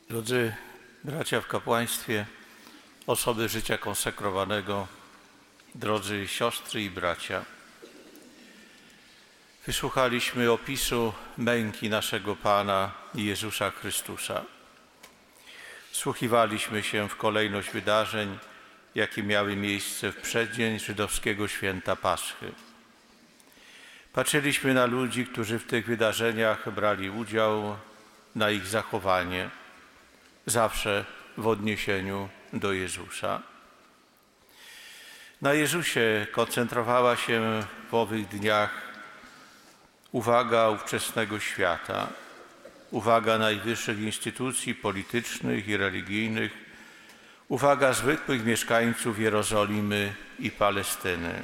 Drodzy bracia w kapłaństwie, osoby życia konsekrowanego, drodzy siostry i bracia, wysłuchaliśmy opisu męki naszego Pana Jezusa Chrystusa. Wsłuchiwaliśmy się w kolejność wydarzeń, jakie miały miejsce w przeddzień żydowskiego święta Paschy. Patrzyliśmy na ludzi, którzy w tych wydarzeniach brali udział, na ich zachowanie, zawsze w odniesieniu do Jezusa. Na Jezusie koncentrowała się w owych dniach uwaga ówczesnego świata, uwaga najwyższych instytucji politycznych i religijnych, uwaga zwykłych mieszkańców Jerozolimy i Palestyny.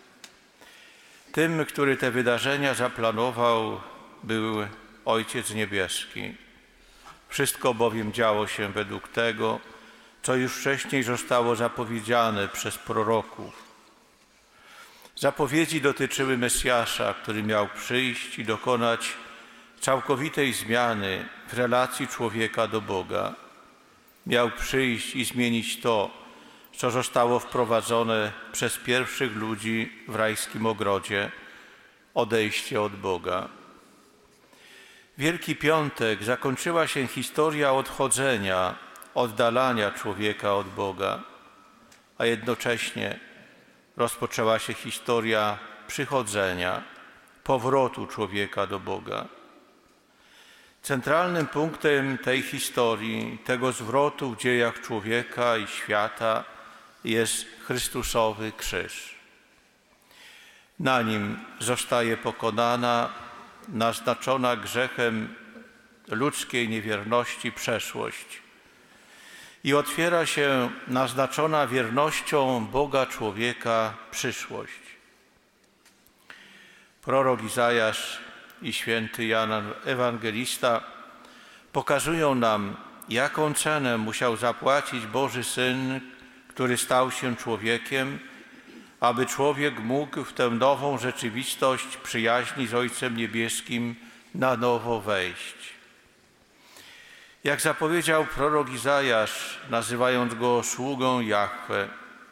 Tym, który te wydarzenia zaplanował, był Ojciec Niebieski. Wszystko bowiem działo się według tego, co już wcześniej zostało zapowiedziane przez proroków. Zapowiedzi dotyczyły Mesjasza, który miał przyjść i dokonać całkowitej zmiany w relacji człowieka do Boga. Miał przyjść i zmienić to, co zostało wprowadzone przez pierwszych ludzi w rajskim ogrodzie, odejście od Boga. Wielki Piątek zakończyła się historia odchodzenia, oddalania człowieka od Boga, a jednocześnie rozpoczęła się historia przychodzenia, powrotu człowieka do Boga. Centralnym punktem tej historii, tego zwrotu w dziejach człowieka i świata jest Chrystusowy krzyż. Na nim zostaje pokonana naznaczona grzechem ludzkiej niewierności przeszłość i otwiera się naznaczona wiernością Boga człowieka przyszłość. Prorok Izajasz i święty Jan Ewangelista pokazują nam, jaką cenę musiał zapłacić Boży Syn, który stał się człowiekiem, aby człowiek mógł w tę nową rzeczywistość przyjaźni z Ojcem Niebieskim na nowo wejść. Jak zapowiedział prorok Izajasz, nazywając go sługą Jahwe,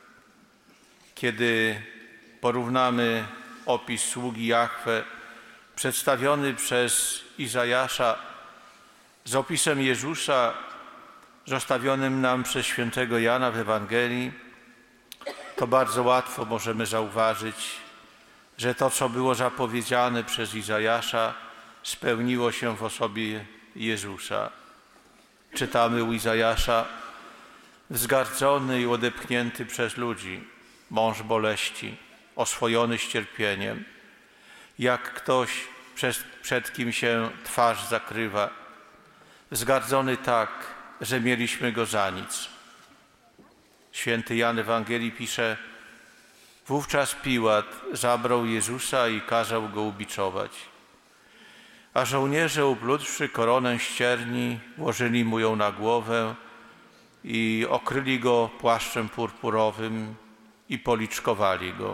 kiedy porównamy opis sługi Jahwe przedstawiony przez Izajasza z opisem Jezusa zostawionym nam przez świętego Jana w Ewangelii, to bardzo łatwo możemy zauważyć, że to, co było zapowiedziane przez Izajasza, spełniło się w osobie Jezusa. Czytamy u Izajasza: wzgardzony i odepchnięty przez ludzi, mąż boleści, oswojony z cierpieniem, jak ktoś, przed kim się twarz zakrywa, wzgardzony tak, że mieliśmy go za nic. Święty Jan Ewangelii pisze: wówczas Piłat zabrał Jezusa i kazał go ubiczować. A żołnierze, uplutwszy koronę ścierni, włożyli mu ją na głowę i okryli go płaszczem purpurowym i policzkowali go.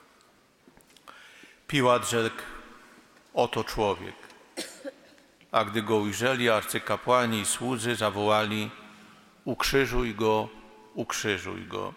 Piłat rzekł: oto człowiek. A gdy go ujrzeli, arcykapłani i słudzy zawołali: ukrzyżuj go, ukrzyżuj go.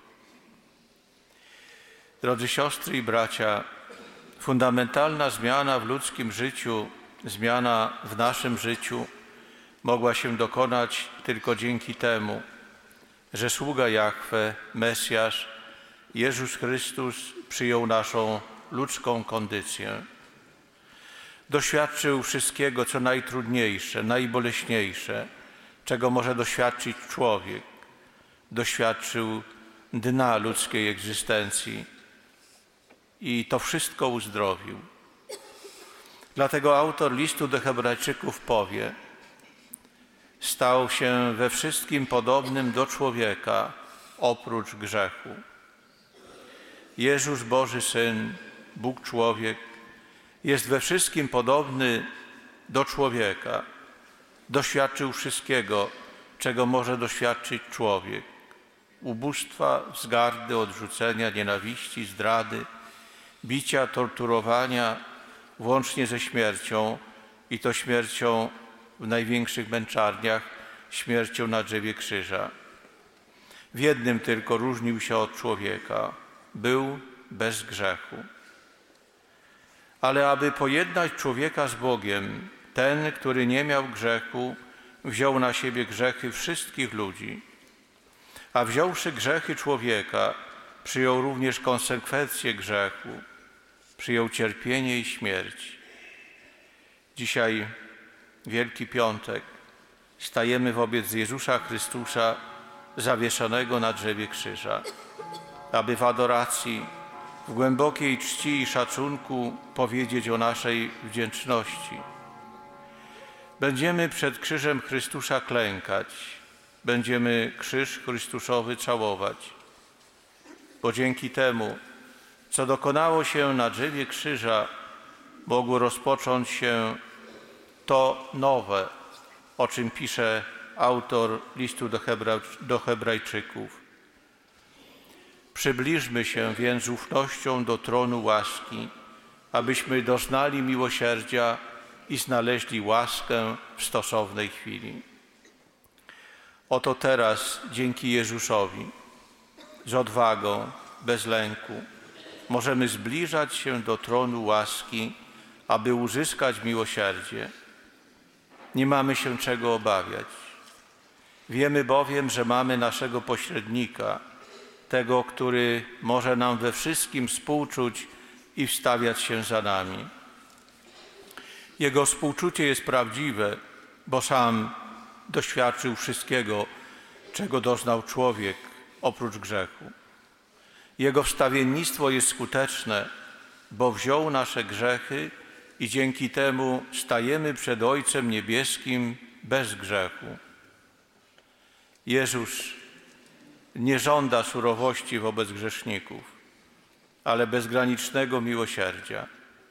Drodzy siostry i bracia, fundamentalna zmiana w ludzkim życiu, zmiana w naszym życiu mogła się dokonać tylko dzięki temu, że sługa Jahwe, Mesjasz, Jezus Chrystus przyjął naszą ludzką kondycję. Doświadczył wszystkiego, co najtrudniejsze, najboleśniejsze, czego może doświadczyć człowiek. Doświadczył dna ludzkiej egzystencji i to wszystko uzdrowił. Dlatego autor listu do Hebrajczyków powie: stał się we wszystkim podobnym do człowieka, oprócz grzechu. Jezus, Boży Syn, Bóg człowiek, jest we wszystkim podobny do człowieka. Doświadczył wszystkiego, czego może doświadczyć człowiek: ubóstwa, wzgardy, odrzucenia, nienawiści, zdrady, bicia, torturowania, włącznie ze śmiercią, i to śmiercią w największych męczarniach, śmiercią na drzewie krzyża. W jednym tylko różnił się od człowieka. Był bez grzechu. Ale aby pojednać człowieka z Bogiem, ten, który nie miał grzechu, wziął na siebie grzechy wszystkich ludzi. A wziąwszy grzechy człowieka, przyjął również konsekwencje grzechu. Przyjął cierpienie i śmierć. Dzisiaj, Wielki Piątek, stajemy wobec Jezusa Chrystusa zawieszonego na drzewie krzyża, aby w adoracji, w głębokiej czci i szacunku powiedzieć o naszej wdzięczności. Będziemy przed krzyżem Chrystusa klękać, będziemy krzyż Chrystusowy całować, bo dzięki temu, co dokonało się na drzewie krzyża, mogło rozpocząć się to nowe, o czym pisze autor listu do Hebrajczyków. Przybliżmy się więc z ufnością do tronu łaski, abyśmy doznali miłosierdzia i znaleźli łaskę w stosownej chwili. Oto teraz, dzięki Jezusowi, z odwagą, bez lęku, możemy zbliżać się do tronu łaski, aby uzyskać miłosierdzie. Nie mamy się czego obawiać. Wiemy bowiem, że mamy naszego pośrednika, tego, który może nam we wszystkim współczuć i wstawiać się za nami. Jego współczucie jest prawdziwe, bo sam doświadczył wszystkiego, czego doznał człowiek oprócz grzechu. Jego wstawiennictwo jest skuteczne, bo wziął nasze grzechy i dzięki temu stajemy przed Ojcem Niebieskim bez grzechu. Jezus nie żąda surowości wobec grzeszników, ale bezgranicznego miłosierdzia.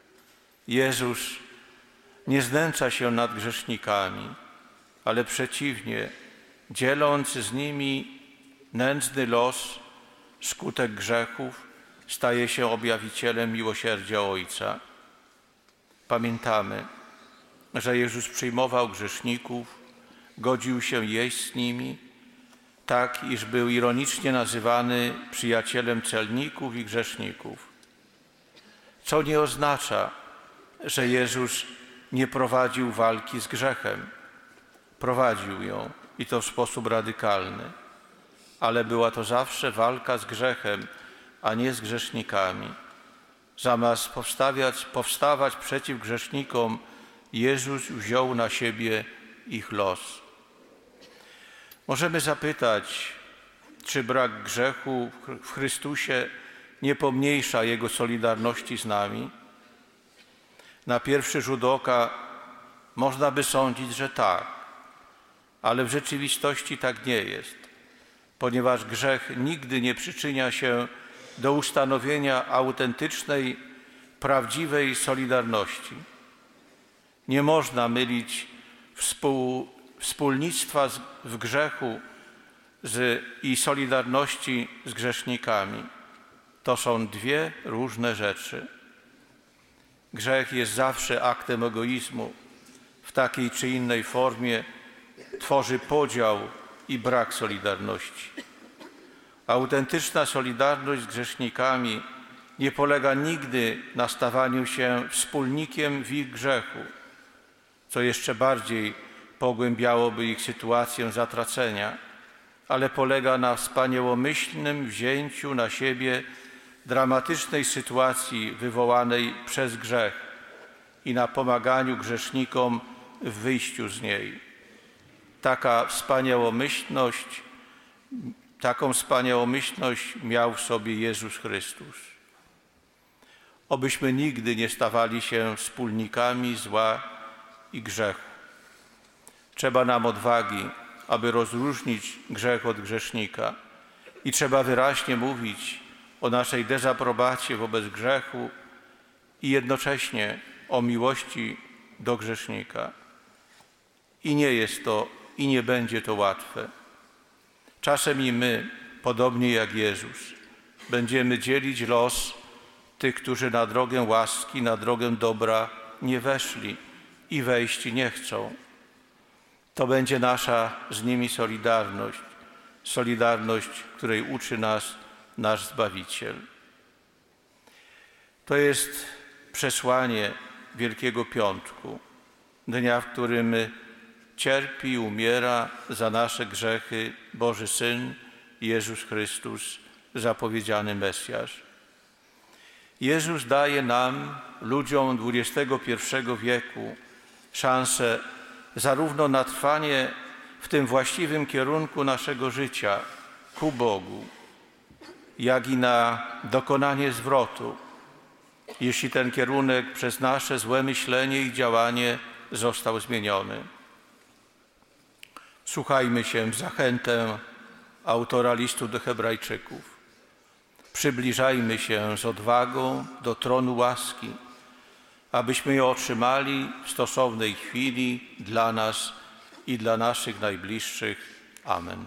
Jezus nie znęca się nad grzesznikami, ale przeciwnie, dzieląc z nimi nędzny los, skutek grzechów, staje się objawicielem miłosierdzia Ojca. Pamiętamy, że Jezus przyjmował grzeszników, godził się jeść z nimi, tak iż był ironicznie nazywany przyjacielem celników i grzeszników. Co nie oznacza, że Jezus nie prowadził walki z grzechem. Prowadził ją i to w sposób radykalny, ale była to zawsze walka z grzechem, a nie z grzesznikami. Zamiast powstawać przeciw grzesznikom, Jezus wziął na siebie ich los. Możemy zapytać, czy brak grzechu w Chrystusie nie pomniejsza Jego solidarności z nami? Na pierwszy rzut oka można by sądzić, że tak, ale w rzeczywistości tak nie jest, ponieważ grzech nigdy nie przyczynia się do ustanowienia autentycznej, prawdziwej solidarności. Nie można mylić wspólnictwa w grzechu i solidarności z grzesznikami. To są dwie różne rzeczy. Grzech jest zawsze aktem egoizmu. W takiej czy innej formie tworzy podział i brak solidarności. Autentyczna solidarność z grzesznikami nie polega nigdy na stawaniu się wspólnikiem w ich grzechu, co jeszcze bardziej pogłębiałoby ich sytuację zatracenia, ale polega na wspaniałomyślnym wzięciu na siebie dramatycznej sytuacji wywołanej przez grzech i na pomaganiu grzesznikom w wyjściu z niej. Taką wspaniałomyślność miał w sobie Jezus Chrystus. Obyśmy nigdy nie stawali się wspólnikami zła i grzechu. Trzeba nam odwagi, aby rozróżnić grzech od grzesznika i trzeba wyraźnie mówić o naszej dezaprobacie wobec grzechu i jednocześnie o miłości do grzesznika. I nie jest to i nie będzie to łatwe. Czasem i my, podobnie jak Jezus, będziemy dzielić los tych, którzy na drogę łaski, na drogę dobra nie weszli i wejść nie chcą. To będzie nasza z nimi solidarność, solidarność, której uczy nas nasz Zbawiciel. To jest przesłanie Wielkiego Piątku, dnia, w którym cierpi i umiera za nasze grzechy Boży Syn, Jezus Chrystus, zapowiedziany Mesjasz. Jezus daje nam, ludziom XXI wieku, szansę zarówno na trwanie w tym właściwym kierunku naszego życia ku Bogu, jak i na dokonanie zwrotu, jeśli ten kierunek przez nasze złe myślenie i działanie został zmieniony. Słuchajmy się w zachętę autora listu do Hebrajczyków. Przybliżajmy się z odwagą do tronu łaski, abyśmy ją otrzymali w stosownej chwili dla nas i dla naszych najbliższych. Amen.